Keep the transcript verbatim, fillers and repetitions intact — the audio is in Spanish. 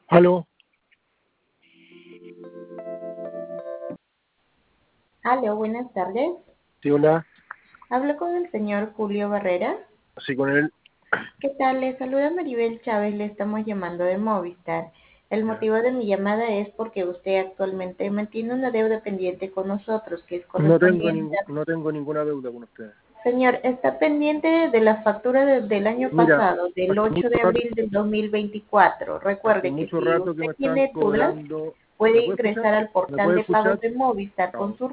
Aló, Aló, buenas tardes. sí, hola, Hablo con el señor Julio Barrera. sí, con él. ¿Qué tal? Le saluda Maribel Chávez, le estamos llamando de Movistar. El Ya. motivo de mi llamada es porque usted actualmente mantiene una deuda pendiente con nosotros, que es No tengo correspondiente. ningún, no tengo ninguna deuda con ustedes. Señor, está pendiente de la factura de- del año Mira, pasado, del hace mucho ocho de rato, abril del dos mil veinticuatro. hace Recuerde que mucho si rato que usted me están tiene dudas, cobrando. puede ¿Me puede escuchar? ingresar al ¿Me portal puede de pagos escuchar? de Movistar con No. su